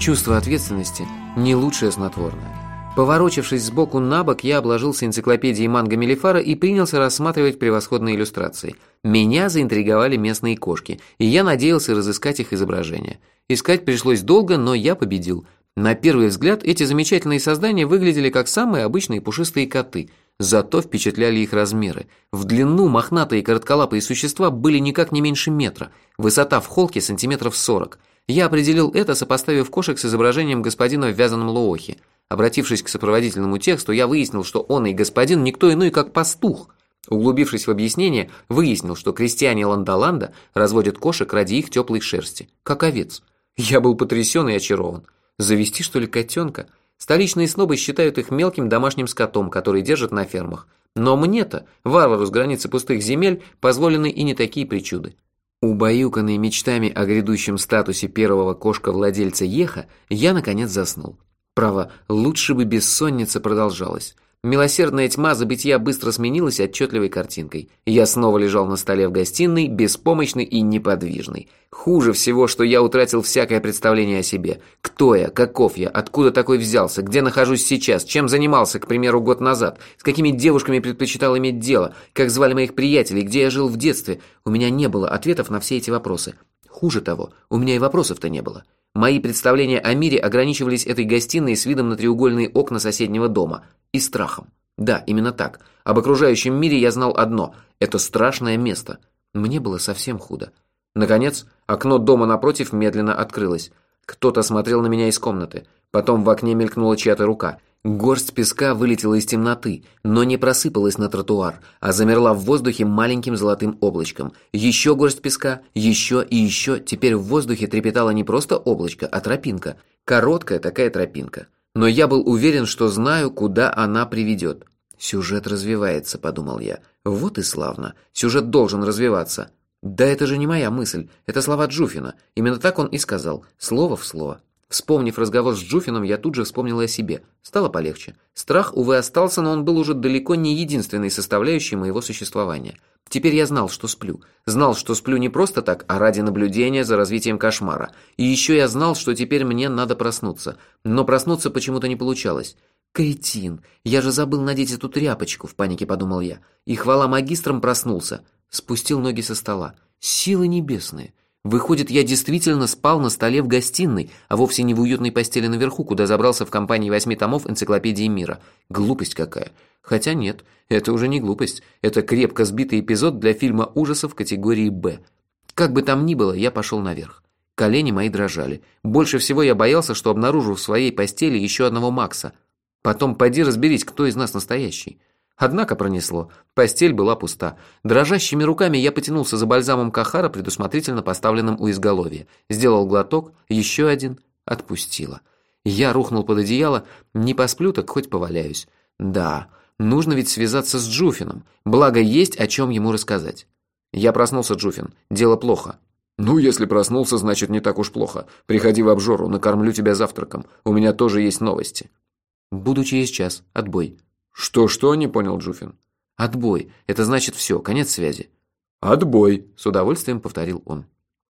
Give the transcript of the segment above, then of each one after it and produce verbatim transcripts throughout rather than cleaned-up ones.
Чувство ответственности – не лучшее снотворное. Поворочившись сбоку на бок, я обложился энциклопедией Манго Мелифара и принялся рассматривать превосходные иллюстрации. Меня заинтриговали местные кошки, и я надеялся разыскать их изображения. Искать пришлось долго, но я победил. На первый взгляд эти замечательные создания выглядели как самые обычные пушистые коты, зато впечатляли их размеры. В длину мохнатые коротколапые существа были никак не меньше метра, высота в холке сантиметров сорок. Я определил это, сопоставив кошек с изображением господина в вязаном лоохе. Обратившись к сопроводительному тексту, я выяснил, что он и господин никто иной, как пастух. Углубившись в объяснение, выяснил, что крестьяне Ландоланда разводят кошек ради их теплой шерсти, как овец. Я был потрясен и очарован. Завести, что ли, котенка? Столичные снобы считают их мелким домашним скотом, который держат на фермах. Но мне-то, варвару с границы пустых земель, позволены и не такие причуды. Убаюканный мечтами о грядущем статусе первого кошка-владельца Еха, я, наконец, заснул. Право, лучше бы бессонница продолжалась. Милосердная тьма забытья быстро сменилась отчетливой картинкой. Я снова лежал на столе в гостиной, беспомощный и неподвижный. Хуже всего, что я утратил всякое представление о себе. Кто я, каков я, откуда такой взялся, где нахожусь сейчас, чем занимался, к примеру, год назад, с какими девушками предпочитал иметь дело, как звали моих приятелей, где я жил в детстве. У меня не было ответов на все эти вопросы. Хуже того, у меня и вопросов-то не было. Мои представления о мире ограничивались этой гостиной с видом на треугольные окна соседнего дома. И страхом. Да, именно так. Об окружающем мире я знал одно – это страшное место. Мне было совсем худо. Наконец, окно дома напротив медленно открылось. Кто-то смотрел на меня из комнаты. Потом в окне мелькнула чья-то рука. Горсть песка вылетела из темноты, но не просыпалась на тротуар, а замерла в воздухе маленьким золотым облачком. Еще горсть песка, еще и еще. Теперь в воздухе трепетало не просто облачко, а тропинка. Короткая такая тропинка. Но я был уверен, что знаю, куда она приведет. «Сюжет развивается», — подумал я. «Вот и славно. Сюжет должен развиваться». Да это же не моя мысль. Это слова Джуфина. Именно так он и сказал. Слово в слово. Вспомнив разговор с Джуфином, я тут же вспомнил о себе. Стало полегче. Страх, увы, остался, но он был уже далеко не единственной составляющей моего существования. Теперь я знал, что сплю. Знал, что сплю не просто так, а ради наблюдения за развитием кошмара. И еще я знал, что теперь мне надо проснуться. Но проснуться почему-то не получалось. «Кретин! Я же забыл надеть эту тряпочку», — в панике подумал я. И хвала магистрам проснулся. Спустил ноги со стола. Силы небесные! Выходит, я действительно спал на столе в гостиной, а вовсе не в уютной постели наверху, куда забрался в компании восьми томов энциклопедии мира. Глупость какая. Хотя нет, это уже не глупость. Это крепко сбитый эпизод для фильма ужасов категории «Б». Как бы там ни было, я пошел наверх. Колени мои дрожали. Больше всего я боялся, что обнаружу в своей постели еще одного Макса. Потом поди разберись, кто из нас настоящий. Однако пронесло. Постель была пуста. Дрожащими руками я потянулся за бальзамом Кахара, предусмотрительно поставленным у изголовья. Сделал глоток, еще один. Отпустило. Я рухнул под одеяло. Не посплю, так хоть поваляюсь. Да, нужно ведь связаться с Джуфином. Благо, есть о чем ему рассказать. Я проснулся, Джуфин. Дело плохо. «Ну, если проснулся, значит, не так уж плохо. Приходи в обжору, накормлю тебя завтраком. У меня тоже есть новости». «Буду через час. Отбой». «Что-что?» – не понял Джуфин. «Отбой. Это значит все, конец связи». «Отбой», – с удовольствием повторил он.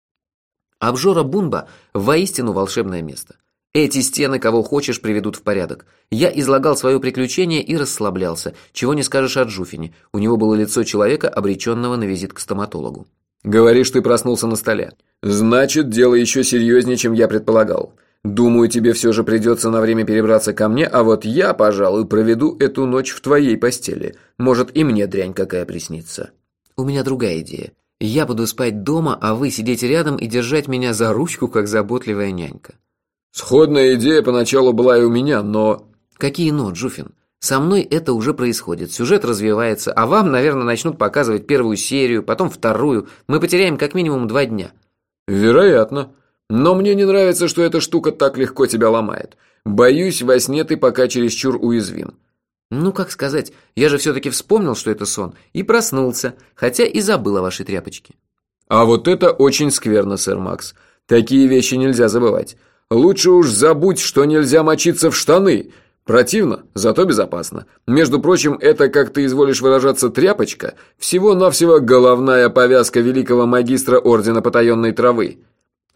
Обжора Бунба – воистину волшебное место. Эти стены, кого хочешь, приведут в порядок. Я излагал свое приключение и расслаблялся. Чего не скажешь о Джуфине. У него было лицо человека, обреченного на визит к стоматологу. «Говоришь, ты проснулся на столе. Значит, дело еще серьезнее, чем я предполагал. Думаю, тебе все же придется на время перебраться ко мне, а вот я, пожалуй, проведу эту ночь в твоей постели. Может, и мне дрянь какая приснится». «У меня другая идея. Я буду спать дома, а вы сидеть рядом и держать меня за ручку, как заботливая нянька». «Сходная идея поначалу была и у меня, но...» «Какие но, Джуфин? Со мной это уже происходит, сюжет развивается, а вам, наверное, начнут показывать первую серию, потом вторую. Мы потеряем как минимум два дня». «Вероятно. Но мне не нравится, что эта штука так легко тебя ломает. Боюсь, во сне ты пока чересчур уязвим». «Ну, как сказать, я же все-таки вспомнил, что это сон, и проснулся, хотя и забыл о вашей тряпочке». «А вот это очень скверно, сэр Макс. Такие вещи нельзя забывать. Лучше уж забудь, что нельзя мочиться в штаны. Противно, зато безопасно. Между прочим, это, как ты изволишь выражаться, тряпочка, всего-навсего головная повязка великого магистра Ордена Потаенной Травы».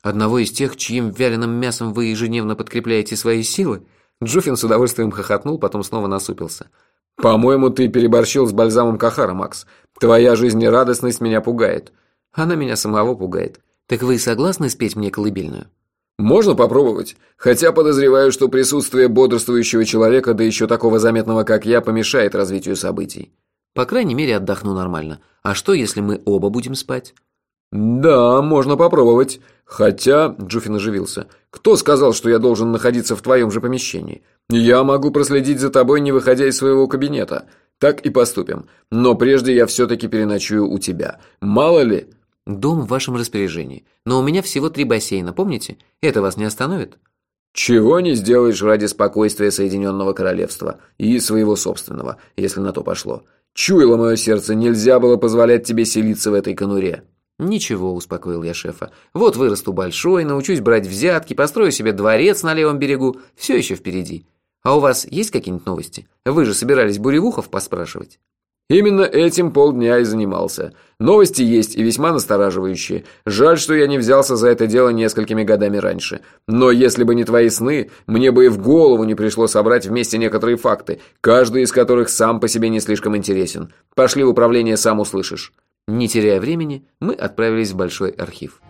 Одного из тех, чьим вяленым мясом вы ежедневно подкрепляете свои силы? Джуфин с удовольствием хохотнул, потом снова насупился. По-моему, ты переборщил с бальзамом Кахара, Макс. Твоя жизнерадостность меня пугает. Она меня самого пугает. Так вы согласны спеть мне колыбельную? Можно попробовать, хотя подозреваю, что присутствие бодрствующего человека, да еще такого заметного, как я, помешает развитию событий. По крайней мере, отдохну нормально. А что, если мы оба будем спать? Да, можно попробовать. Хотя, Джуфин оживился, кто сказал, что я должен находиться в твоем же помещении? Я могу проследить за тобой, не выходя из своего кабинета. Так и поступим. Но прежде я все-таки переночую у тебя. Мало ли... Дом в вашем распоряжении. Но у меня всего три бассейна, помните? Это вас не остановит? Чего не сделаешь ради спокойствия Соединенного Королевства. И своего собственного, если на то пошло. Чуяло мое сердце, нельзя было позволять тебе селиться в этой конуре. «Ничего», – успокоил я шефа. «Вот вырасту большой, научусь брать взятки, построю себе дворец на левом берегу. Все еще впереди. А у вас есть какие-нибудь новости? Вы же собирались буревухов поспрашивать». Именно этим полдня и занимался. Новости есть и весьма настораживающие. Жаль, что я не взялся за это дело несколькими годами раньше. Но если бы не твои сны, мне бы и в голову не пришло собрать вместе некоторые факты, каждый из которых сам по себе не слишком интересен. Пошли в управление, сам услышишь. Не теряя времени, мы отправились в большой архив.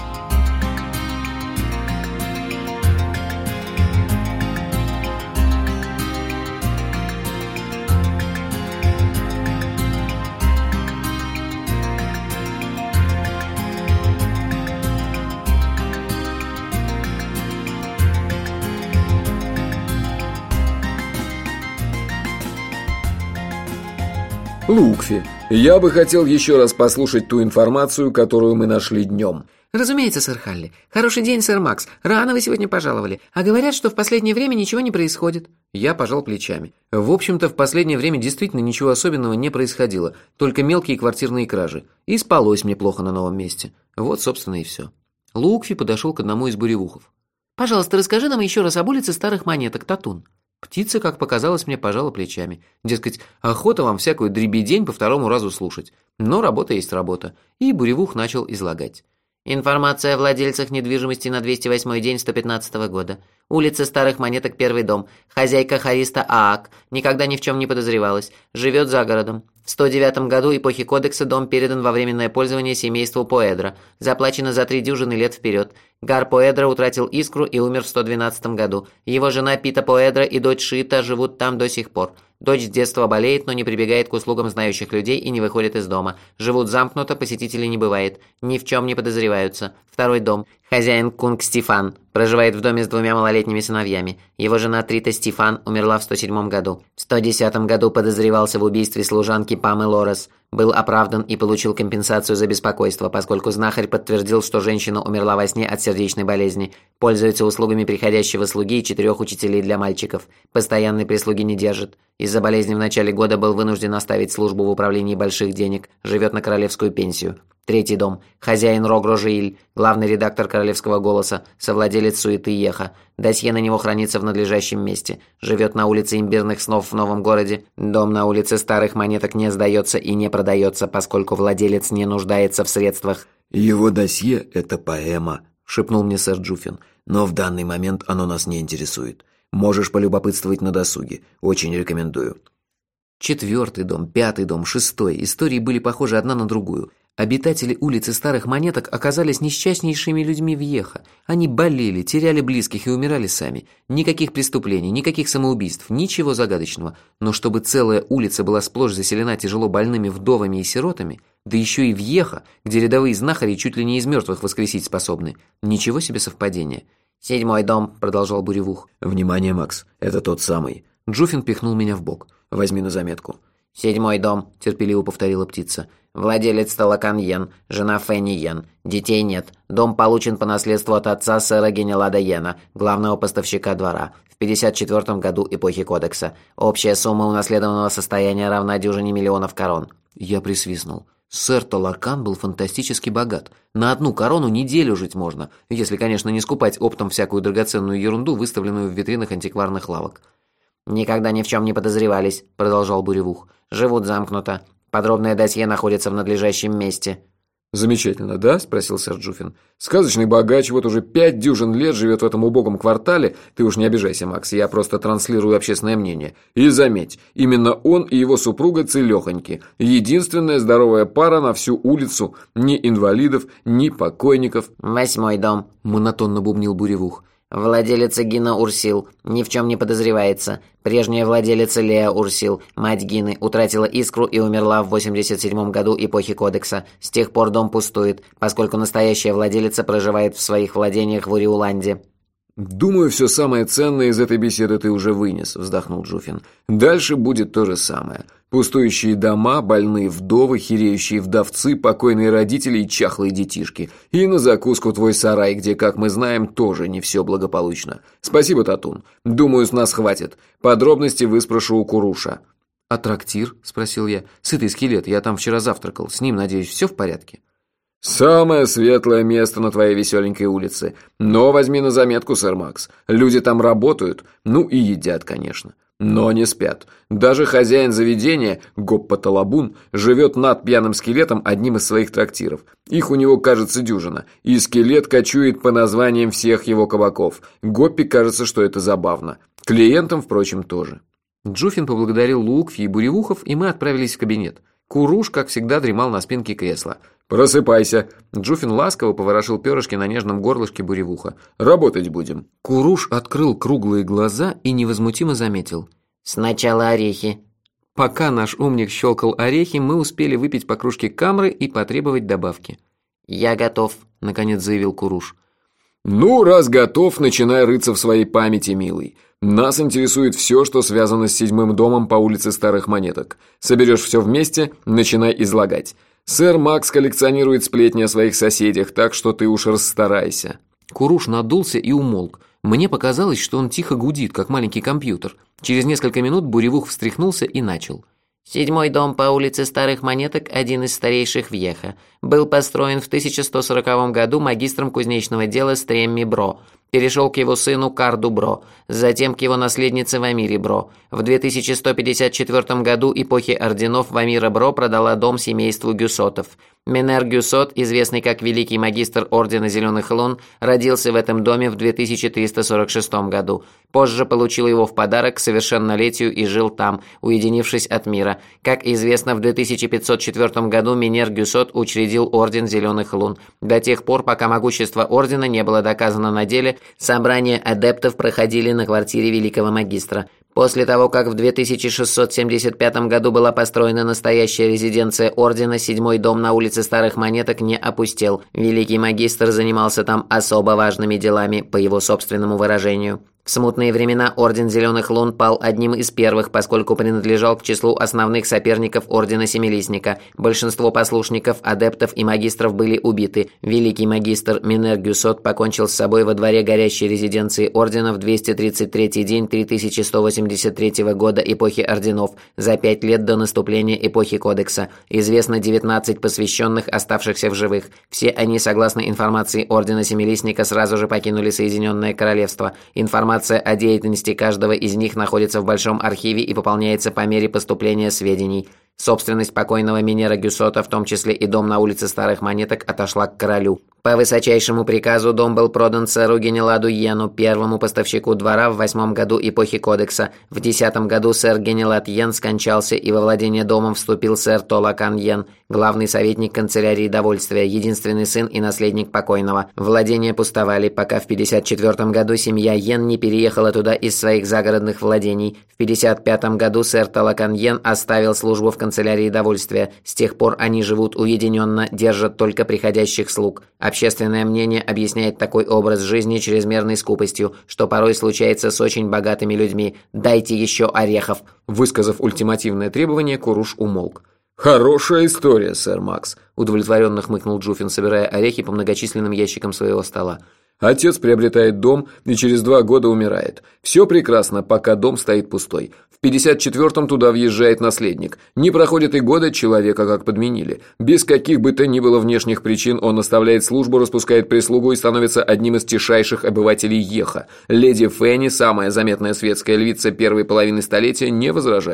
Лукфи, я бы хотел еще раз послушать ту информацию, которую мы нашли днем. Разумеется, сэр Халли. Хороший день, сэр Макс. Рано вы сегодня пожаловали. А говорят, что в последнее время ничего не происходит. Я пожал плечами. В общем-то, в последнее время действительно ничего особенного не происходило. Только мелкие квартирные кражи. И спалось мне плохо на новом месте. Вот, собственно, и все. Лукфи подошел к одному из буревухов. «Пожалуйста, расскажи нам еще раз об улице старых монеток, Татун». Птица, как показалось мне, пожала плечами. Дескать, охота вам всякую дребедень по второму разу слушать. Но работа есть работа. И буревух начал излагать. Информация о владельцах недвижимости на двести восьмой день сто пятнадцатого года. Улица старых монеток, первый дом. Хозяйка Хариста Аак. Никогда ни в чем не подозревалась. Живет за городом. В сто девятом году эпохи Кодекса дом передан во временное пользование семейству Поэдра. Заплачено за три дюжины лет вперед. Гар Поэдра утратил искру и умер в сто двенадцатом году. Его жена Пита Поэдра и дочь Шита живут там до сих пор. Дочь с детства болеет, но не прибегает к услугам знающих людей и не выходит из дома. Живут замкнуто, посетителей не бывает. Ни в чем не подозреваются. Второй дом. Хозяин Кунг Стефан. Проживает в доме с двумя малолетними сыновьями. Его жена Трита Стефан умерла в сто седьмом году. В сто десятом году подозревался в убийстве служанки Памы Лорес. Был оправдан и получил компенсацию за беспокойство, поскольку знахарь подтвердил, что женщина умерла во сне от сердечной болезни. Пользуется услугами приходящего слуги и четырех учителей для мальчиков. Постоянной прислуги не держит. Из-за болезни в начале года был вынужден оставить службу в управлении больших денег. Живет на королевскую пенсию. Третий дом. Хозяин Рогро Жииль, главный редактор «Королевского голоса», совладелец суеты Еха. Досье на него хранится в надлежащем месте. Живет на улице Имбирных снов в Новом городе. Дом на улице Старых монеток не сдается и не продается, поскольку владелец не нуждается в средствах. «Его досье – это поэма», – шепнул мне сэр Джуфин. «Но в данный момент оно нас не интересует. Можешь полюбопытствовать на досуге. Очень рекомендую». Четвертый дом, пятый дом, шестой. Истории были похожи одна на другую. Обитатели улицы Старых монеток оказались несчастнейшими людьми в Еха. Они болели, теряли близких и умирали сами. Никаких преступлений, никаких самоубийств, ничего загадочного. Но чтобы целая улица была сплошь заселена тяжело больными вдовами и сиротами, да еще и в Еха, где рядовые знахари чуть ли не из мертвых воскресить способны. Ничего себе совпадение. «Седьмой дом», – продолжал буревух. «Внимание, Макс, это тот самый». Джуфин пихнул меня в бок. «Возьми на заметку». «Седьмой дом», – терпеливо повторила птица. «Владелец Талакан Йен, жена Фенни Йен. Детей нет. Дом получен по наследству от отца сэра Генелада Йена, главного поставщика двора, в пятьдесят четвёртом году эпохи Кодекса. Общая сумма унаследованного состояния равна дюжине миллионов корон». Я присвистнул. Сэр Талакан был фантастически богат. На одну корону неделю жить можно, если, конечно, не скупать оптом всякую драгоценную ерунду, выставленную в витринах антикварных лавок. «Никогда ни в чем не подозревались», – продолжал буревух. «Живут замкнуто. Подробное досье находится в надлежащем месте». «Замечательно, да?» – спросил сэр Джуффин. «Сказочный богач, вот уже пять дюжин лет живет в этом убогом квартале. Ты уж не обижайся, Макс, я просто транслирую общественное мнение. И заметь, именно он и его супруга целехоньки. Единственная здоровая пара на всю улицу. Ни инвалидов, ни покойников». «Восьмой дом», – монотонно бубнил Буревух. «Владелица Гина Урсил. Ни в чем не подозревается. Прежняя владелица Леа Урсил, мать Гины, утратила искру и умерла в восемьдесят седьмом году эпохи Кодекса. С тех пор дом пустует, поскольку настоящая владелица проживает в своих владениях в Уриуланде». «Думаю, все самое ценное из этой беседы ты уже вынес», – вздохнул Джуффин. «Дальше будет то же самое. Пустующие дома, больные вдовы, хереющие вдовцы, покойные родители и чахлые детишки. И на закуску твой сарай, где, как мы знаем, тоже не все благополучно. Спасибо, Татун. Думаю, с нас хватит. Подробности выспрошу у Куруша». «А трактир?» – спросил я. «Сытый скелет, я там вчера завтракал. С ним, надеюсь, все в порядке?» «Самое светлое место на твоей веселенькой улице. Но возьми на заметку, сэр Макс. Люди там работают, ну и едят, конечно. Но не спят. Даже хозяин заведения, Гоппа Талабун, живет над пьяным скелетом одним из своих трактиров. Их у него, кажется, дюжина. И скелет кочует по названиям всех его кабаков. Гоппе кажется, что это забавно. Клиентам, впрочем, тоже». Джуффин поблагодарил Лукфи и Буревухов, и мы отправились в кабинет. Куруш, как всегда, дремал на спинке кресла. «Просыпайся!» Джуффин ласково поворошил перышки на нежном горлышке Буревуха. «Работать будем!» Куруш открыл круглые глаза и невозмутимо заметил: «Сначала орехи». Пока наш умник щелкал орехи, мы успели выпить по кружке камры и потребовать добавки. «Я готов», — наконец заявил Куруш. «Ну, раз готов, начинай рыться в своей памяти, милый. Нас интересует все, что связано с седьмым домом по улице Старых Монеток. Соберешь все вместе, начинай излагать. Сэр Макс коллекционирует сплетни о своих соседях, так что ты уж расстарайся». Куруш надулся и умолк. Мне показалось, что он тихо гудит, как маленький компьютер. Через несколько минут Буревух встряхнулся и начал. «Седьмой дом по улице Старых Монеток, один из старейших в Йеха. Был построен в тысяча сто сороковом году магистром кузнечного дела Стремми Бро. Перешел к его сыну Карду Бро, затем к его наследнице Вамире Бро. В две тысячи сто пятьдесят четвёртом году эпохи орденов Вамира Бро продала дом семейству Гюсотов. Менер Гюсот, известный как великий магистр Ордена Зеленых Лун, родился в этом доме в две тысячи триста сорок шестом году. Позже получил его в подарок к совершеннолетию и жил там, уединившись от мира. Как известно, в две тысячи пятьсот четвёртом году Менер Гюсот учредил Орден Зеленых Лун. До тех пор, пока могущество Ордена не было доказано на деле, собрания адептов проходили на квартире великого магистра. После того, как в две тысячи шестьсот семьдесят пятом году была построена настоящая резиденция Ордена, седьмой дом на улице Старых Монеток не опустел. Великий магистр занимался там особо важными делами, по его собственному выражению. В смутные времена Орден Зеленых Лун пал одним из первых, поскольку принадлежал к числу основных соперников Ордена Семилистника. Большинство послушников, адептов и магистров были убиты. Великий магистр Менер Гюсот покончил с собой во дворе горящей резиденции Ордена в двести тридцать третий день три тысячи сто восемьдесят третьего года эпохи Орденов, за пять лет до наступления эпохи Кодекса. Известно девятнадцать посвященных, оставшихся в живых. Все они, согласно информации Ордена Семилистника, сразу же покинули Соединенное Королевство. Информация Информация о деятельности каждого из них находится в большом архиве и пополняется по мере поступления сведений. Собственность покойного Менера Гюсота, в том числе и дом на улице Старых Монеток, отошла к королю. По высочайшему приказу дом был продан сэру Генеладу Йену, первому поставщику двора в восьмом году эпохи Кодекса. В десятом году сэр Генелад Йен скончался, и во владение домом вступил сэр Толакан Йен, главный советник канцелярии довольствия, единственный сын и наследник покойного. Владения пустовали, пока в пятьдесят четвёртом году семья Йен не переехала туда из своих загородных владений. В пятьдесят пятом году сэр Толакан Йен оставил службу в канцелярии довольствия. С тех пор они живут уединенно, держат только приходящих слуг. Общественное мнение объясняет такой образ жизни чрезмерной скупостью, что порой случается с очень богатыми людьми. «Дайте еще орехов!» Высказав ультимативное требование, Куруш умолк. «Хорошая история, сэр Макс», – удовлетворенно хмыкнул Джуффин, собирая орехи по многочисленным ящикам своего стола. «Отец приобретает дом и через два года умирает. Все прекрасно, пока дом стоит пустой. В пятьдесят четвёртом туда въезжает наследник. Не проходит и года, человека как подменили. Без каких бы то ни было внешних причин он оставляет службу, распускает прислугу и становится одним из тишайших обывателей Йеха. Леди Фенни, самая заметная светская львица первой половины столетия, не возражает.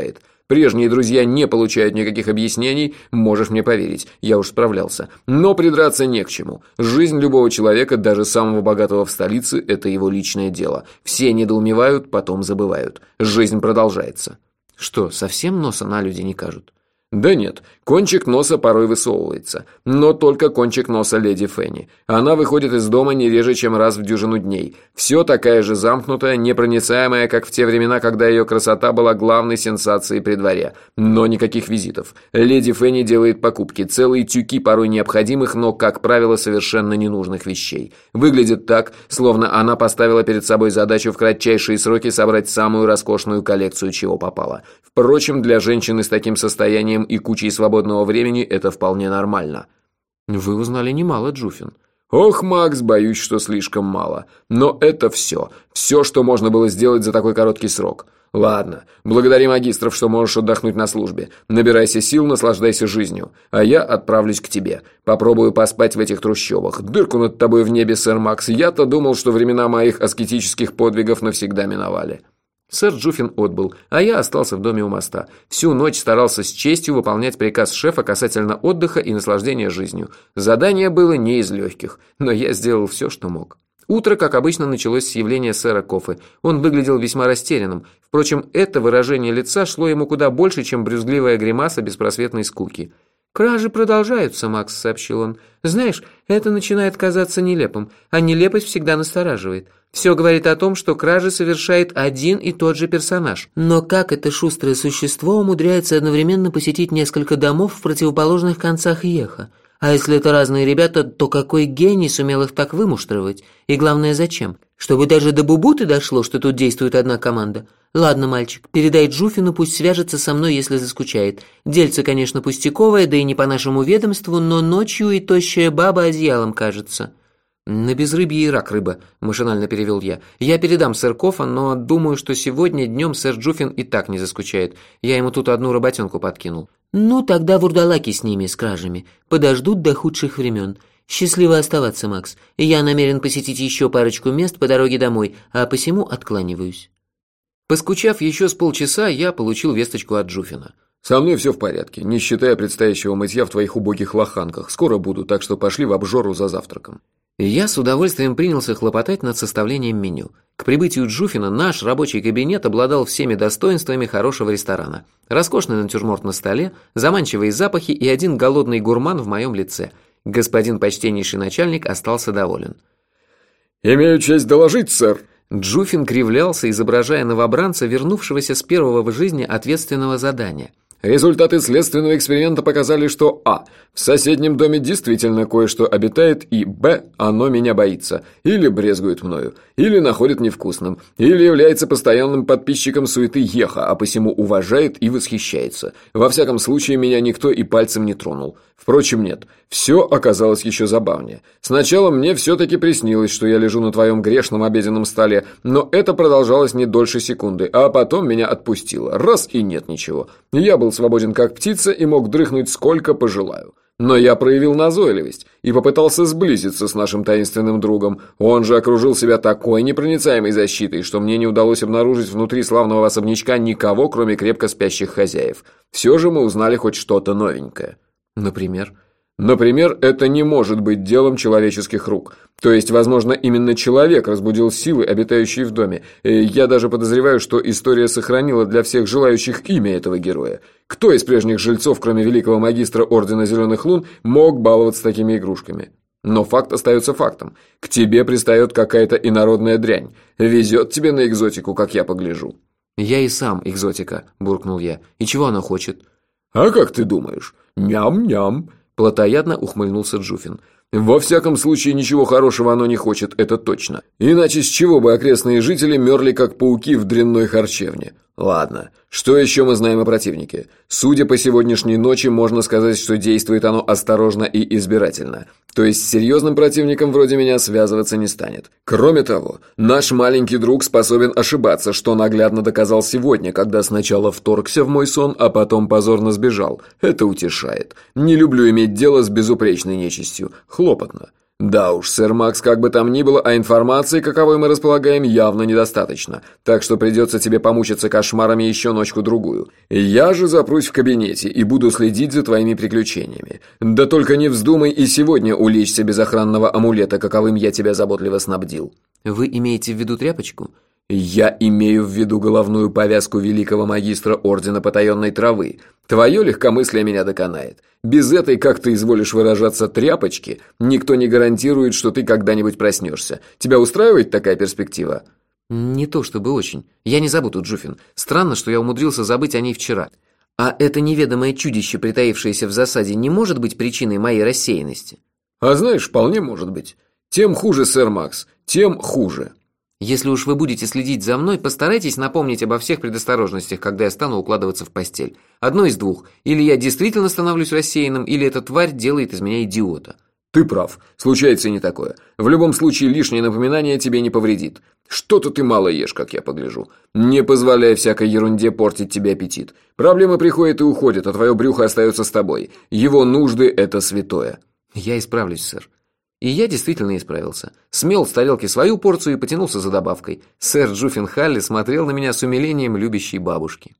Прежние друзья не получают никаких объяснений, можешь мне поверить, я уж справлялся. Но придраться не к чему. Жизнь любого человека, даже самого богатого в столице, это его личное дело. Все недоумевают, потом забывают. Жизнь продолжается. Что, совсем носа на люди не кажут? Да нет, кончик носа порой высовывается, но только кончик носа леди Фенни. Она выходит из дома не реже, чем раз в дюжину дней. Все такая же замкнутая, непроницаемая, как в те времена, когда ее красота была главной сенсацией при дворе. Но никаких визитов. Леди Фенни делает покупки, целые тюки порой необходимых, но, как правило, совершенно ненужных вещей. Выглядит так, словно она поставила перед собой задачу в кратчайшие сроки собрать самую роскошную коллекцию, чего попало. Впрочем, для женщины с таким состоянием и кучей свободного времени это вполне нормально. Вы узнали немало, Джуффин. Ох, Макс, боюсь, что слишком мало. Но это все. Все, что можно было сделать за такой короткий срок. Ладно, благодари магистров, что можешь отдохнуть на службе. Набирайся сил, наслаждайся жизнью. А я отправлюсь к тебе. Попробую поспать в этих трущобах. Дырку над тобой в небе, сэр Макс. Я-то думал, что времена моих аскетических подвигов навсегда миновали. Сэр Джуффин отбыл, а я остался в доме у моста. Всю ночь старался с честью выполнять приказ шефа касательно отдыха и наслаждения жизнью. Задание было не из легких, но я сделал все, что мог. Утро, как обычно, началось с явления сэра Коффы. Он выглядел весьма растерянным. Впрочем, это выражение лица шло ему куда больше, чем брюзгливая гримаса беспросветной скуки. «Кражи продолжаются, Макс», — сообщил он. «Знаешь, это начинает казаться нелепым, а нелепость всегда настораживает. Все говорит о том, что кражи совершает один и тот же персонаж. Но как это шустрое существо умудряется одновременно посетить несколько домов в противоположных концах Йеха? А если это разные ребята, то какой гений сумел их так вымуштровать? И главное, зачем? Чтобы даже до Бубуты дошло, что тут действует одна команда? Ладно, мальчик, передай Джуфину, пусть свяжется со мной, если заскучает. Дельце, конечно, пустяковое, да и не по нашему ведомству, но ночью и тощая баба одеялом кажется». «На безрыбье и рак рыба», – машинально перевел я. «Я передам сэр Коффа, но думаю, что сегодня днем сэр Джуфин и так не заскучает. Я ему тут одну работенку подкинул». «Ну, тогда вурдалаки с ними, с кражами. Подождут до худших времен. Счастливо оставаться, Макс. Я намерен посетить еще парочку мест по дороге домой, а посему откланиваюсь». Поскучав еще с полчаса, я получил весточку от Джуфина. «Со мной все в порядке, не считая предстоящего мытья в твоих убогих лоханках. Скоро буду, так что пошли в обжору за завтраком». Я с удовольствием принялся хлопотать над составлением меню. К прибытию Джуфина наш рабочий кабинет обладал всеми достоинствами хорошего ресторана. Роскошный натюрморт на столе, заманчивые запахи и один голодный гурман в моем лице. Господин почтеннейший начальник остался доволен. «Имею честь доложить, сэр». Джуфин кривлялся, изображая новобранца, вернувшегося с первого в жизни ответственного задания. Результаты следственного эксперимента показали, что а. в соседнем доме действительно кое-что обитает, и б. оно меня боится, или брезгует мною, или находит невкусным, или является постоянным подписчиком суеты Йеха, а посему уважает и восхищается. Во всяком случае, меня никто и пальцем не тронул. Впрочем, нет, все оказалось еще забавнее. Сначала мне все-таки приснилось, что я лежу на твоем грешном обеденном столе, но это продолжалось не дольше секунды, а потом меня отпустило. Раз и нет ничего. Я был свободен как птица и мог дрыхнуть сколько пожелаю. Но я проявил назойливость и попытался сблизиться с нашим таинственным другом. Он же окружил себя такой непроницаемой защитой, что мне не удалось обнаружить внутри славного особнячка никого, кроме крепко спящих хозяев. Все же мы узнали хоть что-то новенькое. Например? Например, это не может быть делом человеческих рук. То есть, возможно, именно человек разбудил силы, обитающие в доме. И я даже подозреваю, что история сохранила для всех желающих имя этого героя. Кто из прежних жильцов, кроме великого магистра Ордена Зеленых Лун, мог баловаться такими игрушками? Но факт остается фактом. К тебе пристает какая-то инородная дрянь. Везет тебе на экзотику, как я погляжу. «Я и сам экзотика», – буркнул я. «И чего она хочет?» «А как ты думаешь? Ням-ням!» Плотоядно ухмыльнулся Джуфин. «Во всяком случае, ничего хорошего оно не хочет, это точно. Иначе с чего бы окрестные жители мерли, как пауки в дрянной харчевне? Ладно, что еще мы знаем о противнике? Судя по сегодняшней ночи, можно сказать, что действует оно осторожно и избирательно. То есть с серьезным противником вроде меня связываться не станет. Кроме того, наш маленький друг способен ошибаться, что наглядно доказал сегодня, когда сначала вторгся в мой сон, а потом позорно сбежал. Это утешает. Не люблю иметь дело с безупречной нечистью. Хлопотно. Да уж, сэр Макс, как бы там ни было, а информации, каковой мы располагаем, явно недостаточно. Так что придется тебе помучиться кошмарами еще ночку-другую. Я же запрусь в кабинете и буду следить за твоими приключениями. Да только не вздумай и сегодня улечься без охранного амулета, каковым я тебя заботливо снабдил. Вы имеете в виду тряпочку? Я имею в виду головную повязку великого магистра Ордена Потаенной Травы. Твое легкомыслие меня доконает. Без этой, как ты изволишь выражаться, тряпочки, никто не гарантирует, что ты когда-нибудь проснешься. Тебя устраивает такая перспектива? Не то чтобы очень. Я не забуду, Джуфин. Странно, что я умудрился забыть о ней вчера. А это неведомое чудище, притаившееся в засаде, не может быть причиной моей рассеянности? А знаешь, вполне может быть. Тем хуже, сэр Макс, тем хуже. Если уж вы будете следить за мной, постарайтесь напомнить обо всех предосторожностях, когда я стану укладываться в постель. Одно из двух. Или я действительно становлюсь рассеянным, или эта тварь делает из меня идиота. Ты прав. Случается и не такое. В любом случае, лишнее напоминание тебе не повредит. Что-то ты мало ешь, как я погляжу. Не позволяй всякой ерунде портить тебе аппетит. Проблемы приходят и уходят, а твое брюхо остается с тобой. Его нужды – это святое. Я исправлюсь, сэр. И я действительно исправился. Смел с тарелки свою порцию и потянулся за добавкой. Сэр Джуффин Халли смотрел на меня с умилением любящей бабушки.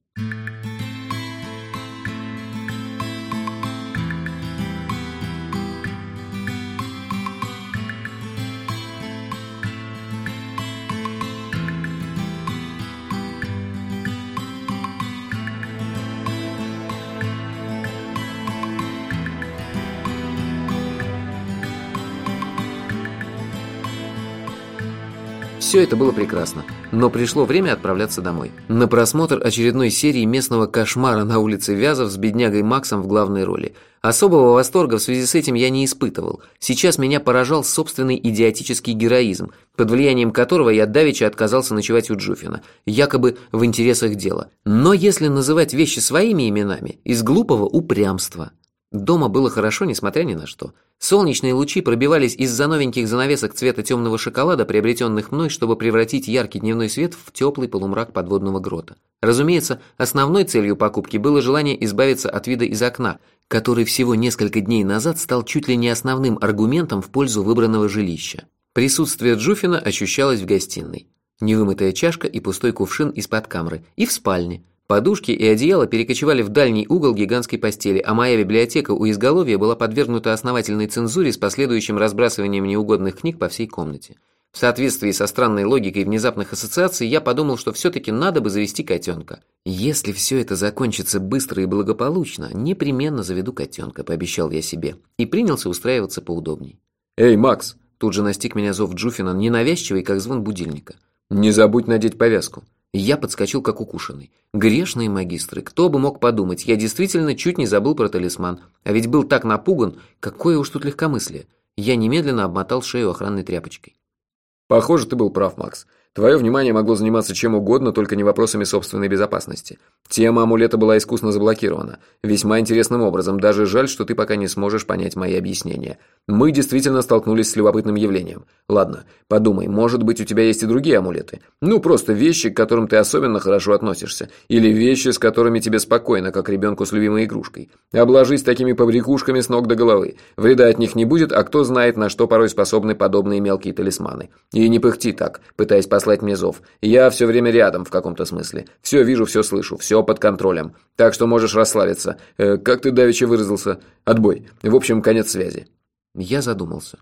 Все это было прекрасно, но пришло время отправляться домой. На просмотр очередной серии местного кошмара на улице Вязов с беднягой Максом в главной роли. Особого восторга в связи с этим я не испытывал. Сейчас меня поражал собственный идиотический героизм, под влиянием которого я давеча отказался ночевать у Джуфина, якобы в интересах дела. Но если называть вещи своими именами, из глупого упрямства. Дома было хорошо, несмотря ни на что. Солнечные лучи пробивались из-за новеньких занавесок цвета темного шоколада, приобретенных мной, чтобы превратить яркий дневной свет в теплый полумрак подводного грота. Разумеется, основной целью покупки было желание избавиться от вида из окна, который всего несколько дней назад стал чуть ли не основным аргументом в пользу выбранного жилища. Присутствие Джуфина ощущалось в гостиной. Невымытая чашка и пустой кувшин из-под камры. И в спальне. Подушки и одеяло перекочевали в дальний угол гигантской постели, а моя библиотека у изголовья была подвергнута основательной цензуре с последующим разбрасыванием неугодных книг по всей комнате. В соответствии со странной логикой внезапных ассоциаций я подумал, что все-таки надо бы завести котенка. Если все это закончится быстро и благополучно, непременно заведу котенка, пообещал я себе, и принялся устраиваться поудобней. «Эй, Макс!» Тут же настиг меня зов Джуфина, ненавязчивый, как звон будильника. «Не забудь надеть повязку». Я подскочил как укушенный. Грешные магистры, кто бы мог подумать, я действительно чуть не забыл про талисман. А ведь был так напуган, какое уж тут легкомыслие. Я немедленно обмотал шею охранной тряпочкой. Похоже, ты был прав, Макс. Твое внимание могло заниматься чем угодно, только не вопросами собственной безопасности. Тема амулета была искусно заблокирована. Весьма интересным образом. Даже жаль, что ты пока не сможешь понять мои объяснения. Мы действительно столкнулись с любопытным явлением. Ладно, подумай, может быть, у тебя есть и другие амулеты? Ну, просто вещи, к которым ты особенно хорошо относишься. Или вещи, с которыми тебе спокойно, как ребенку с любимой игрушкой. Обложись такими побрякушками с ног до головы. Вреда от них не будет, а кто знает, на что порой способны подобные мелкие талисманы. И не пыхти так, пытаясь послать мне зов. Я все время рядом в каком-то смысле. Все вижу, все слышу, все под контролем. Так что можешь расслабиться. Э, как ты давеча выразился? Отбой. В общем, конец связи. Я задумался.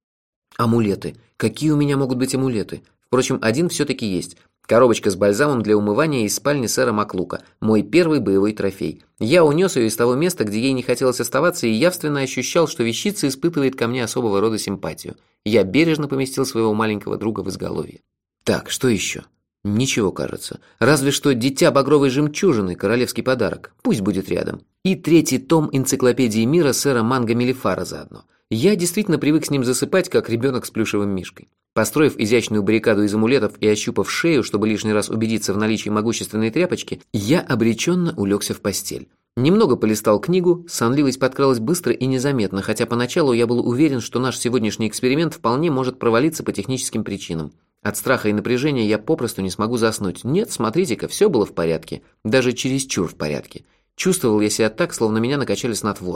Амулеты. Какие у меня могут быть амулеты? Впрочем, один все-таки есть. Коробочка с бальзамом для умывания из спальни сэра Маклука. Мой первый боевой трофей. Я унес ее из того места, где ей не хотелось оставаться, и явственно ощущал, что вещица испытывает ко мне особого рода симпатию. Я бережно поместил своего маленького друга в изголовье. Так, что еще? Ничего, кажется. Разве что дитя багровой жемчужины, королевский подарок. Пусть будет рядом. И третий том энциклопедии мира сэра Манго Мелифара заодно. Я действительно привык с ним засыпать, как ребенок с плюшевым мишкой. Построив изящную баррикаду из амулетов и ощупав шею, чтобы лишний раз убедиться в наличии могущественной тряпочки, я обреченно улегся в постель. Немного полистал книгу, сонливость подкралась быстро и незаметно, хотя поначалу я был уверен, что наш сегодняшний эксперимент вполне может провалиться по техническим причинам. От страха и напряжения я попросту не смогу заснуть. Нет, смотрите-ка, все было в порядке. Даже чересчур в порядке. Чувствовал я себя так, словно меня накачали снотворным.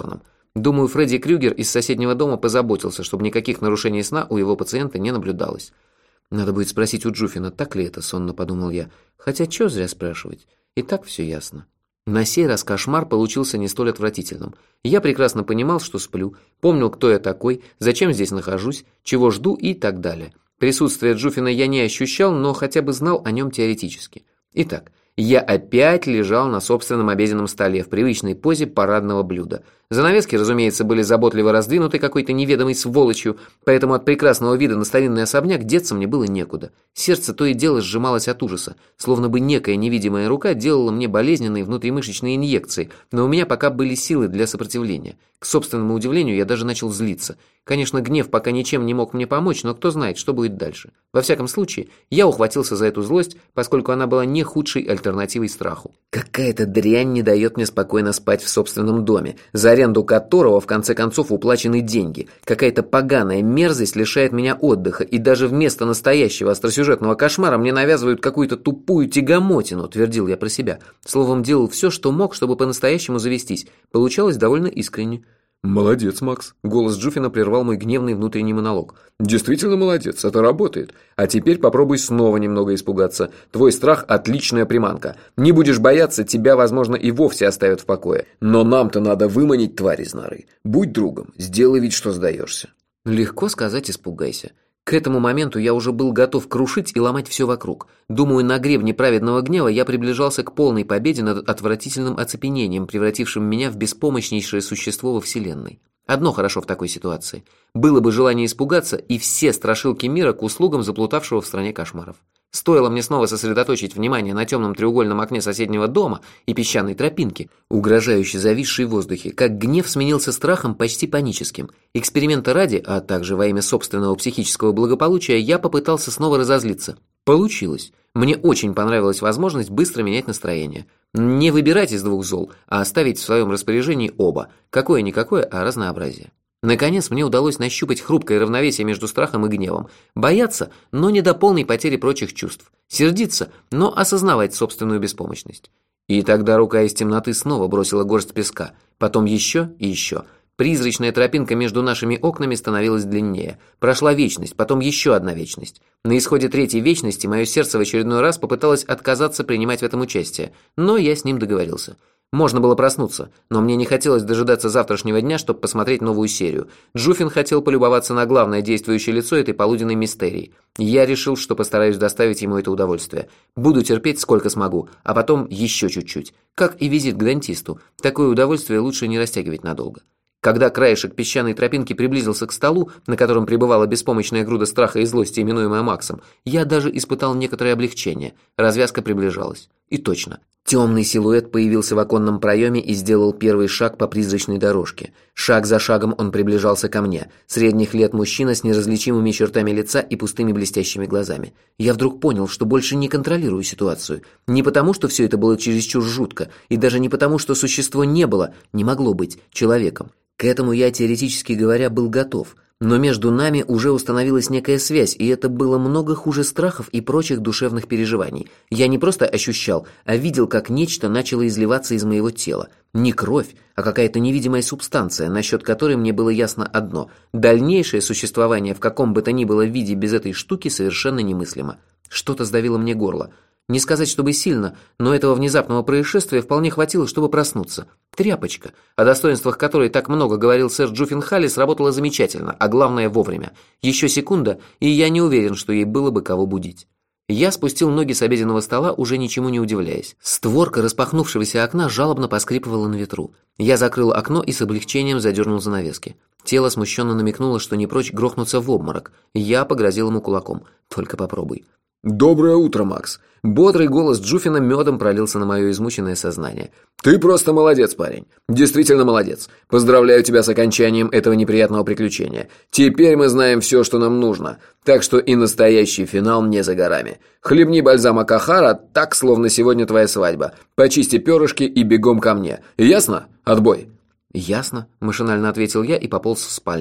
Думаю, Фредди Крюгер из соседнего дома позаботился, чтобы никаких нарушений сна у его пациента не наблюдалось. Надо будет спросить у Джуфина, так ли это, сонно подумал я. Хотя чё зря спрашивать, и так все ясно. На сей раз кошмар получился не столь отвратительным. Я прекрасно понимал, что сплю, помнил, кто я такой, зачем здесь нахожусь, чего жду и так далее. Присутствие Джуфина я не ощущал, но хотя бы знал о нем теоретически. Итак, я опять лежал на собственном обеденном столе в привычной позе парадного блюда. Занавески, разумеется, были заботливо раздвинуты какой-то неведомой сволочью, поэтому от прекрасного вида на старинный особняк деться мне было некуда. Сердце то и дело сжималось от ужаса, словно бы некая невидимая рука делала мне болезненные внутримышечные инъекции, но у меня пока были силы для сопротивления. К собственному удивлению, я даже начал злиться. Конечно, гнев пока ничем не мог мне помочь, но кто знает, что будет дальше. Во всяком случае, я ухватился за эту злость, поскольку она была не худшей альтернативой страху. Какая-то дрянь не дает мне спокойно спать в собственном доме, за аренду которого в конце концов уплачены деньги. Какая-то поганая мерзость лишает меня отдыха, и даже вместо настоящего остросюжетного кошмара мне навязывают какую-то тупую тягомотину, твердил я про себя. Словом, делал все, что мог, чтобы по-настоящему завестись. Получалось довольно искренне. «Молодец, Макс!» – голос Джуфина прервал мой гневный внутренний монолог. «Действительно молодец, это работает. А теперь попробуй снова немного испугаться. Твой страх – отличная приманка. Не будешь бояться, тебя, возможно, и вовсе оставят в покое. Но нам-то надо выманить тварь из норы. Будь другом, сделай вид, что сдаешься». Легко сказать «испугайся». К этому моменту я уже был готов крушить и ломать все вокруг. Думаю, на гребне праведного гнева я приближался к полной победе над отвратительным оцепенением, превратившим меня в беспомощнейшее существо во Вселенной. Одно хорошо в такой ситуации. Было бы желание испугаться, и все страшилки мира к услугам заплутавшего в стране кошмаров. Стоило мне снова сосредоточить внимание на темном треугольном окне соседнего дома и песчаной тропинке, угрожающе зависшей в воздухе, как гнев сменился страхом почти паническим. Эксперимента ради, а также во имя собственного психического благополучия, я попытался снова разозлиться. Получилось. Мне очень понравилась возможность быстро менять настроение. Не выбирать из двух зол, а оставить в своем распоряжении оба. Какое-никакое, а разнообразие. Наконец, мне удалось нащупать хрупкое равновесие между страхом и гневом. Бояться, но не до полной потери прочих чувств. Сердиться, но осознавать собственную беспомощность. И тогда рука из темноты снова бросила горсть песка. Потом еще и еще. Призрачная тропинка между нашими окнами становилась длиннее. Прошла вечность, потом еще одна вечность. На исходе третьей вечности мое сердце в очередной раз попыталось отказаться принимать в этом участие. Но я с ним договорился. Можно было проснуться, но мне не хотелось дожидаться завтрашнего дня, чтобы посмотреть новую серию. Джуфин хотел полюбоваться на главное действующее лицо этой полуденной мистерии. Я решил, что постараюсь доставить ему это удовольствие. Буду терпеть сколько смогу, а потом еще чуть-чуть. Как и визит к дантисту. Такое удовольствие лучше не растягивать надолго. Когда краешек песчаной тропинки приблизился к столу, на котором пребывала беспомощная груда страха и злости, именуемая Максом, я даже испытал некоторое облегчение. Развязка приближалась. И точно. Темный силуэт появился в оконном проеме и сделал первый шаг по призрачной дорожке. Шаг за шагом он приближался ко мне. Средних лет мужчина с неразличимыми чертами лица и пустыми блестящими глазами. Я вдруг понял, что больше не контролирую ситуацию. Не потому, что все это было чересчур жутко, и даже не потому, что существо не было, не могло быть, человеком. К этому я, теоретически говоря, был готов. Но между нами уже установилась некая связь, и это было много хуже страхов и прочих душевных переживаний. Я не просто ощущал, а видел, как нечто начало изливаться из моего тела. Не кровь, а какая-то невидимая субстанция, насчет которой мне было ясно одно. Дальнейшее существование в каком бы то ни было виде без этой штуки совершенно немыслимо. Что-то сдавило мне горло. Не сказать, чтобы сильно, но этого внезапного происшествия вполне хватило, чтобы проснуться. Тряпочка, о достоинствах которой так много говорил сэр Джуфин Халли, сработала замечательно, а главное вовремя. Еще секунда, и я не уверен, что ей было бы кого будить. Я спустил ноги с обеденного стола, уже ничему не удивляясь. Створка распахнувшегося окна жалобно поскрипывала на ветру. Я закрыл окно и с облегчением задернул занавески. Тело смущенно намекнуло, что не прочь грохнуться в обморок. Я погрозил ему кулаком. Только попробуй. «Доброе утро, Макс!» Бодрый голос Джуфина медом пролился на мое измученное сознание. «Ты просто молодец, парень. Действительно молодец. Поздравляю тебя с окончанием этого неприятного приключения. Теперь мы знаем все, что нам нужно. Так что и настоящий финал не за горами. Хлебни бальзама Кахара так, словно сегодня твоя свадьба. Почисти перышки и бегом ко мне. Ясно? Отбой!» «Ясно», – машинально ответил я и пополз в спальню.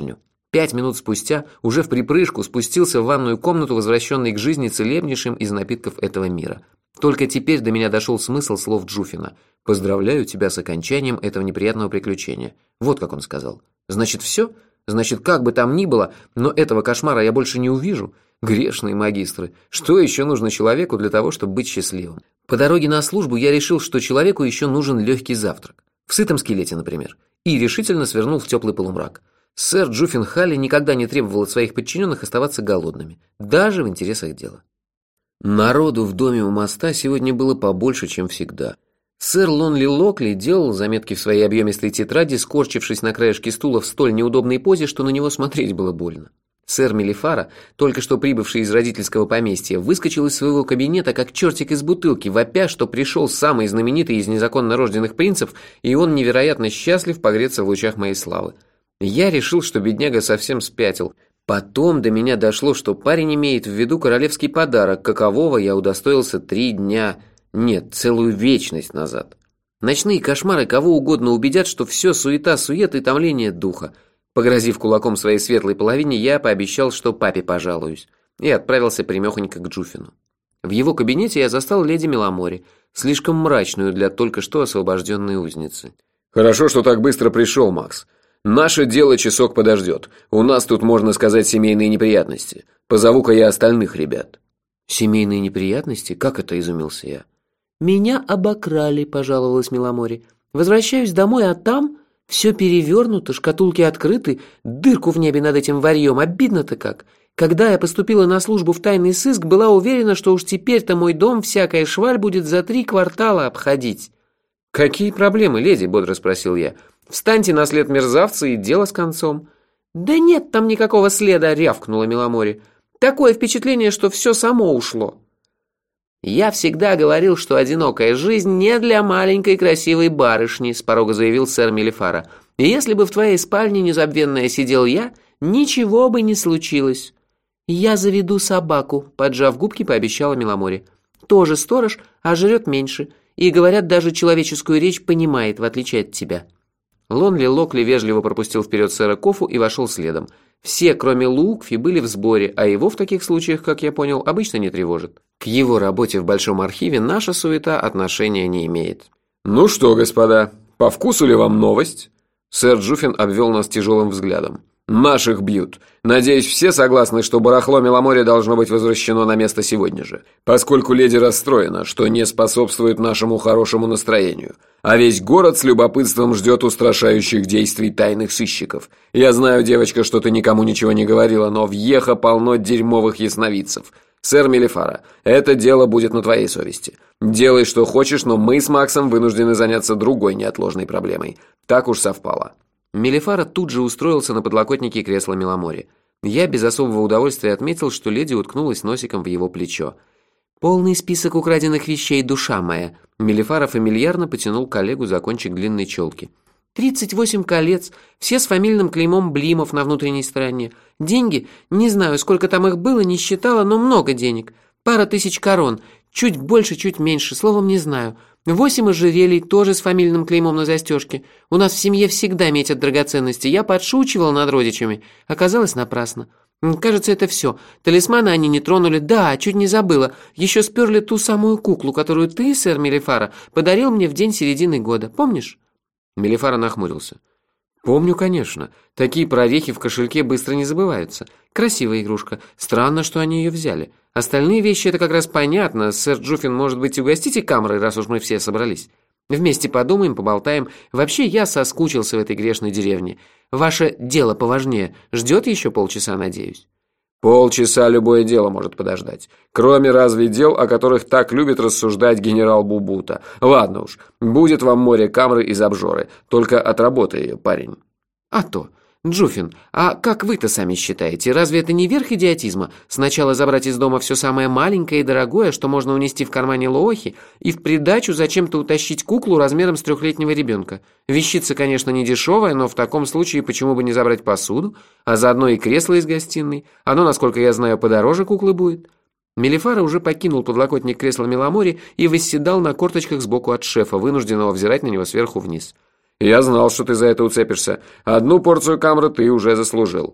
Пять минут спустя уже в припрыжку спустился в ванную комнату, возвращенный к жизни целебнейшим из напитков этого мира. Только теперь до меня дошел смысл слов Джуфина. «Поздравляю тебя с окончанием этого неприятного приключения». Вот как он сказал. «Значит, все? Значит, как бы там ни было, но этого кошмара я больше не увижу? Грешные магистры, что еще нужно человеку для того, чтобы быть счастливым?» По дороге на службу я решил, что человеку еще нужен легкий завтрак. В сытом скелете, например. И решительно свернул в теплый полумрак. Сэр Джуффин Халли никогда не требовал от своих подчиненных оставаться голодными, даже в интересах дела. Народу в доме у моста сегодня было побольше, чем всегда. Сэр Лонли Локли делал заметки в своей объемистой тетради, скорчившись на краешке стула в столь неудобной позе, что на него смотреть было больно. Сэр Мелифара, только что прибывший из родительского поместья, выскочил из своего кабинета, как чертик из бутылки, вопя, что пришел самый знаменитый из незаконно рожденных принцев, и он невероятно счастлив погреться в лучах моей славы. Я решил, что бедняга совсем спятил. Потом до меня дошло, что парень имеет в виду королевский подарок, какового я удостоился три дня, нет, целую вечность назад. Ночные кошмары кого угодно убедят, что все суета-сует и томление духа. Погрозив кулаком своей светлой половине, я пообещал, что папе пожалуюсь, и отправился прямехонько к Джуфину. В его кабинете я застал леди Меламори, слишком мрачную для только что освобожденной узницы. «Хорошо, что так быстро пришел, Макс. Наше дело часок подождет. У нас тут, можно сказать, семейные неприятности. Позову-ка я остальных ребят». «Семейные неприятности? Как это?» – изумился я. «Меня обокрали», – пожаловалась Меламори. «Возвращаюсь домой, а там все перевернуто, шкатулки открыты, дырку в небе над этим варьем. Обидно-то как. Когда я поступила на службу в тайный сыск, была уверена, что уж теперь-то мой дом всякая шваль будет за три квартала обходить». «Какие проблемы, леди?» – бодро спросил я. «Встаньте на след мерзавца, и дело с концом». «Да нет там никакого следа», – рявкнула Меламори. «Такое впечатление, что все само ушло». «Я всегда говорил, что одинокая жизнь не для маленькой красивой барышни», – с порога заявил сэр Мелифара. «И если бы в твоей спальне незабвенная сидел я, ничего бы не случилось». «Я заведу собаку», – поджав губки, пообещала Меламори. «Тоже сторож, а жрет меньше. И, говорят, даже человеческую речь понимает, в отличие от тебя». Лонли Локли вежливо пропустил вперед сэра Кофу и вошел следом. Все, кроме Лукфи, были в сборе, а его в таких случаях, как я понял, обычно не тревожит. К его работе в Большом архиве наша суета отношения не имеет. «Ну что, господа, по вкусу ли вам новость?» Сэр Джуффин обвел нас тяжелым взглядом. «Наших бьют. Надеюсь, все согласны, что барахло Меламори должно быть возвращено на место сегодня же, поскольку леди расстроена, что не способствует нашему хорошему настроению. А весь город с любопытством ждет устрашающих действий тайных сыщиков. Я знаю, девочка, что ты никому ничего не говорила, но в Йеха полно дерьмовых ясновидцев. Сэр Мелифара, это дело будет на твоей совести. Делай, что хочешь, но мы с Максом вынуждены заняться другой неотложной проблемой. Так уж совпало». Мелифара тут же устроился на подлокотнике кресла Меламори. Я без особого удовольствия отметил, что леди уткнулась носиком в его плечо. «Полный список украденных вещей, душа моя!» Мелифара фамильярно потянул коллегу за кончик длинной челки. «Тридцать восемь колец, все с фамильным клеймом Блимов на внутренней стороне. Деньги, не знаю, сколько там их было, не считала, но много денег. Пара тысяч корон, чуть больше, чуть меньше, словом, не знаю. Восемь ожерелий, тоже с фамильным клеймом на застежке. У нас в семье всегда метят драгоценности. Я подшучивал над родичами. Оказалось, напрасно. Кажется, это все. Талисманы они не тронули. Да, чуть не забыла. Еще сперли ту самую куклу, которую ты, сэр Мелифара, подарил мне в день середины года. Помнишь?» Мелифара нахмурился. «Помню, конечно. Такие прорехи в кошельке быстро не забываются. Красивая игрушка. Странно, что они ее взяли. Остальные вещи — это как раз понятно. Сэр Джуффин, может быть, угостите камрой, раз уж мы все собрались? Вместе подумаем, поболтаем. Вообще, я соскучился в этой грешной деревне. Ваше дело поважнее. Ждет еще полчаса, надеюсь?» «Полчаса любое дело может подождать. Кроме разве дел, о которых так любит рассуждать генерал Бубута. Ладно уж, будет вам море камры из обжоры. Только отработай ее, парень». «А то. Джуффин, а как вы-то сами считаете, разве это не верх идиотизма? Сначала забрать из дома все самое маленькое и дорогое, что можно унести в кармане лоохи, и в придачу зачем-то утащить куклу размером с трехлетнего ребенка? Вещица, конечно, не дешевая, но в таком случае почему бы не забрать посуду, а заодно и кресло из гостиной? Оно, насколько я знаю, подороже куклы будет». Мелифара уже покинул подлокотник кресла Меламори и восседал на корточках сбоку от шефа, вынужденного взирать на него сверху вниз. «Я знал, что ты за это уцепишься. Одну порцию камры ты уже заслужил.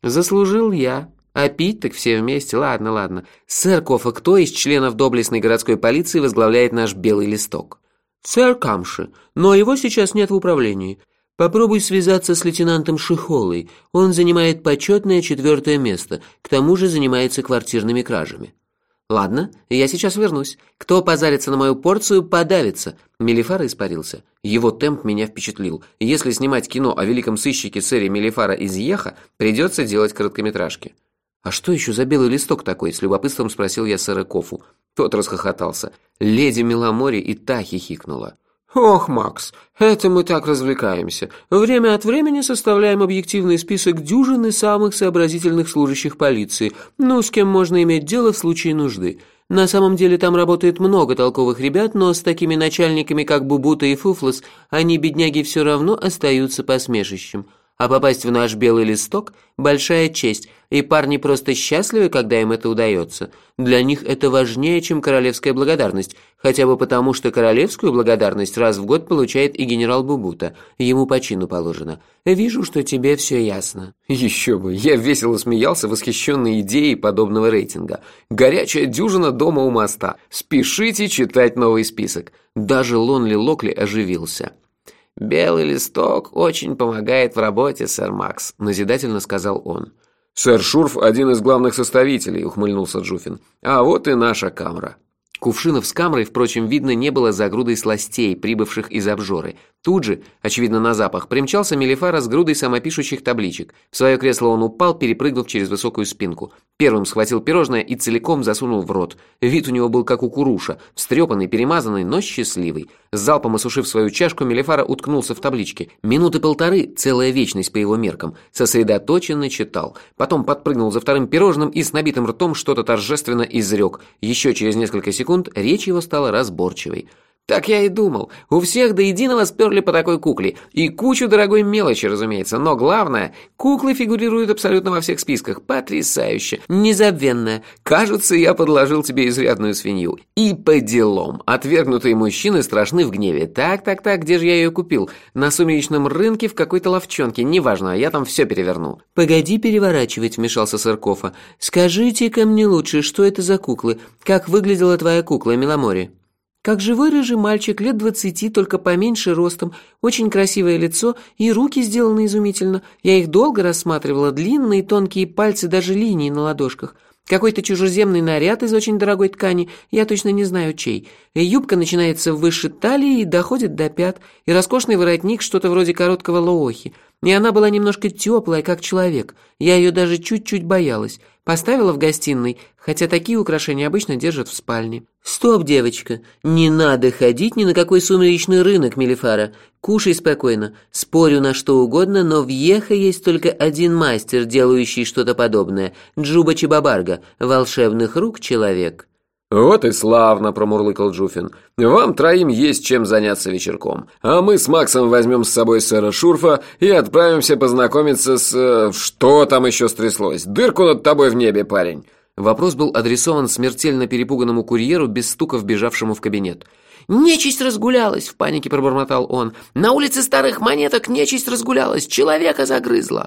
Заслужил я. А пить так все вместе. Ладно, ладно. Сэр Кофа, кто из членов доблестной городской полиции возглавляет наш белый листок? Сэр Камши, но его сейчас нет в управлении. Попробуй связаться с лейтенантом Шихолой. Он занимает почетное четвертое место. К тому же занимается квартирными кражами. Ладно, я сейчас вернусь. Кто позарится на мою порцию, подавится. Мелифара испарился. Его темп меня впечатлил. Если снимать кино о великом сыщике сэре Мелифара из Йеха, придется делать короткометражки. «А что еще за белый листок такой?» – с любопытством спросил я сэра Кофу. Тот расхохотался. Леди Миламори и та хихикнула. «Ох, Макс, это мы так развлекаемся. Время от времени составляем объективный список дюжины самых сообразительных служащих полиции, ну, с кем можно иметь дело в случае нужды. На самом деле там работает много толковых ребят, но с такими начальниками, как Бубута и Фуфлос, они, бедняги, все равно остаются посмешищем. А попасть в наш белый листок – большая честь, и парни просто счастливы, когда им это удается. Для них это важнее, чем королевская благодарность, хотя бы потому, что королевскую благодарность раз в год получает и генерал Бубута, ему по чину положено. Вижу, что тебе все ясно». Еще бы, я весело смеялся, восхищенный идеей подобного рейтинга. Горячая дюжина дома у моста. Спешите читать новый список. Даже Лонли Локли оживился. «Белый листок очень помогает в работе, сэр Макс», – назидательно сказал он. «Сэр Шурф – один из главных составителей», – ухмыльнулся Джуфин. «А вот и наша камера». Кувшинов с камрой, впрочем, видно не было за грудой сластей, прибывших из обжоры. Тут же, очевидно на запах, примчался Мелифара с грудой самопишущих табличек. В свое кресло он упал, перепрыгнув через высокую спинку. Первым схватил пирожное и целиком засунул в рот. Вид у него был как у куруша, встрепанный, перемазанный, но счастливый. С залпом осушив свою чашку, Мелифара уткнулся в таблички. Минуты полторы, целая вечность по его меркам, сосредоточенно читал. Потом подпрыгнул за вторым пирожным и с набитым ртом что-то торжественно изрек. Еще через несколько секунд речь его стала разборчивой. «Так я и думал. У всех до единого сперли по такой кукле. И кучу дорогой мелочи, разумеется. Но главное, куклы фигурируют абсолютно во всех списках. Потрясающе. Незабвенная. Кажется, я подложил тебе изрядную свинью. И по делам. Отвергнутые мужчины страшны в гневе. Так-так-так, где же я ее купил? На сумеречном рынке в какой-то ловчонке. Неважно, я там все переверну». «Погоди переворачивать», — вмешался сэр Кофа. «Скажите-ка мне лучше, что это за куклы? Как выглядела твоя кукла, Миламори?» «Как живой рыжий мальчик, лет двадцати, только поменьше ростом, очень красивое лицо и руки сделаны изумительно. Я их долго рассматривала, длинные тонкие пальцы, даже линии на ладошках. Какой-то чужеземный наряд из очень дорогой ткани, я точно не знаю чей. Юбка начинается выше талии и доходит до пят, и роскошный воротник, что-то вроде короткого лоохи. И она была немножко теплая, как человек. Я ее даже чуть-чуть боялась. Поставила в гостиной, хотя такие украшения обычно держат в спальне». «Стоп, девочка, не надо ходить ни на какой сумеречный рынок, Мелифара. Кушай спокойно. Спорю на что угодно, но в Йеха есть только один мастер, делающий что-то подобное. Джуба Чебабарга, волшебных рук человек». «Вот и славно», – промурлыкал Джуфин. «Вам троим есть чем заняться вечерком. А мы с Максом возьмем с собой сэра Шурфа и отправимся познакомиться с... Э, что там еще стряслось? Дырку над тобой в небе, парень». Вопрос был адресован смертельно перепуганному курьеру, без стука вбежавшему в кабинет. «Нечисть разгулялась!» – в панике пробормотал он. «На улице Старых Монеток нечисть разгулялась, человека загрызла!»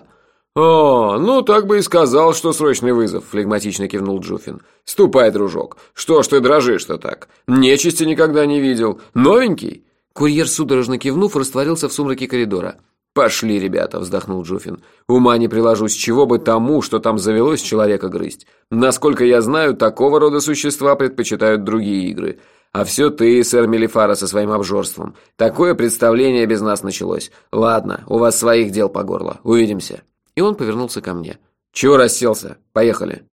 «О, ну так бы и сказал, что срочный вызов», – флегматично кивнул Джуфин. «Ступай, дружок. Что ж ты дрожишь-то так? Нечисти никогда не видел. Новенький?» Курьер, судорожно кивнув, растворился в сумраке коридора. «Пошли, ребята», – вздохнул Джуфин. «Ума не приложу, с чего бы тому, что там завелось, человека грызть. Насколько я знаю, такого рода существа предпочитают другие игры. А все ты, сэр Мелифара, со своим обжорством. Такое представление без нас началось. Ладно, у вас своих дел по горло. Увидимся». И он повернулся ко мне. «Чего расселся? Поехали».